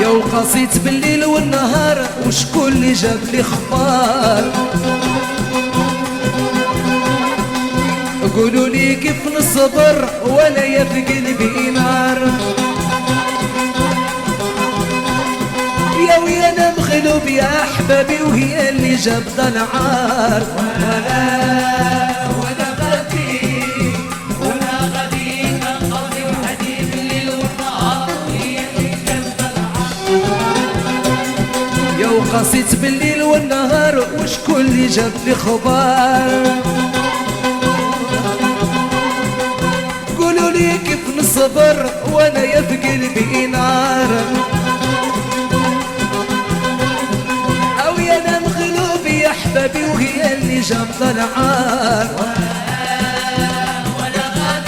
وقصيت بالليل والنهار وشكون اللي جاب لي خبار؟ قولوا لي كيف نصبر وانا يا في قلبي نار. يا ويا انا مغلوب يا احبابي وهي اللي جابت العار. وانا غادي نقضي وحدي بالليل والنهار هي اللي جابت العار. يا وقصيت بالليل والنهار وشكون اللي جاب لي خبار؟ قولوا لي كيف نصبر وانا يا في قلبي نار. او يا انا مغلوب يا احبابي وهي اللي جابت العار.